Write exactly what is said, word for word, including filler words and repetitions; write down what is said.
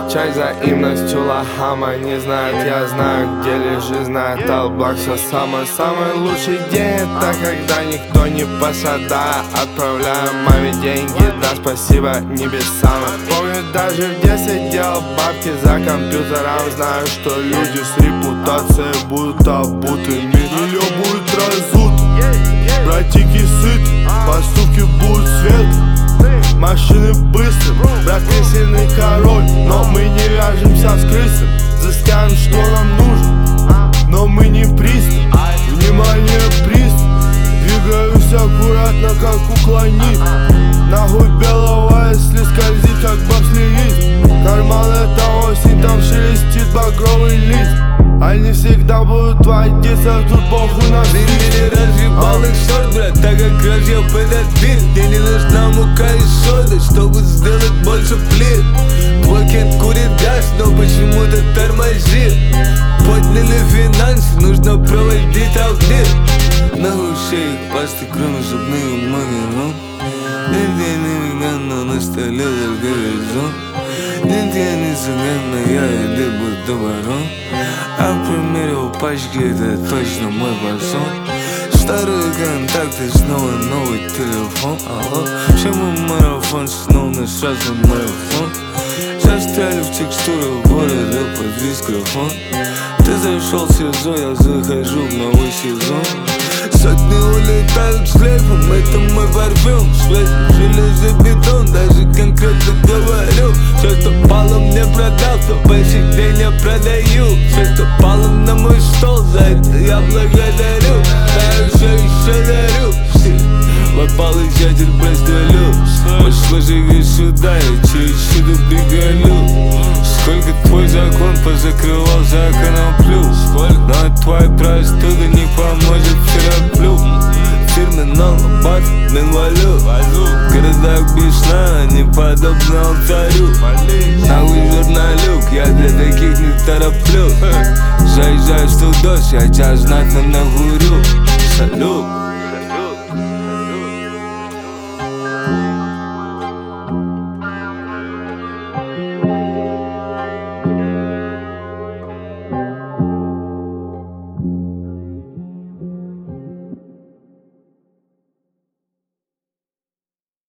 отвечай взаимностью лохама. Не знает, я знаю, где лежит, знает Алблак. Все самый-самый лучший день — это когда никто не посада. Отправляю маме деньги, да спасибо небесам. Помню, даже в детстве делал бабки за компьютером. Знаю, что люди с репутацией будут обутыми. Ее будет разут, братики сыт, поступки будут свет. Машины быстрым, брат крысиный король. Но мы не вяжемся с крысом, взыскаем, что нам нужно, но мы не пристав. Внимание, пристав. Двигаюсь аккуратно, как уклони. Нахуй белого, если скользит, как бобслеист. Карман — это осень, там шелестит багровый лист. Они всегда будут водиться, тут похуй на стиль. Или разъебал их шорт, брат, так как разъеб этот бит. Мне не нужна мука и сода, чтобы сделать больше плит. Твой кент курит газ, но почему-то тормозит. Подняли финансы, нужно проводить аудит. Нахуй шеи, пасты, кроме зубных магазин. Нет, я не веган, но на столе только резон. Нет, я не цыган, но я еды буду ворон. А примерил пачки, это точно мой фасон. Старые контакты, снова новый телефон. Алло, почему марафон, снова на сразу марафон. Застряли в текстуру города под микрофон. Ты зашел в СИЗО, я захожу в новый сезон. Сотни улетают с шлейфом, это мой парфюм. Светит железобетон, даже конкретно говорю. Все, что пало, мне продал, то по сей день я продаю. Все, что пало на мой стол, за это я благодарю. Да, еще, еще дарю. Мой получатель прострелю. Послушай сюда, я через сюда приголю. Сколько твой закон позакрывал законом плюс. Но твоя простуда не поможет терапию. Фирменал бат, инвалид. В городах бешна, не подобно алтарю. Нахуй журналюк, я для таких не тороплю. Заезжаю в студос, я час знатно нагурю. Салют.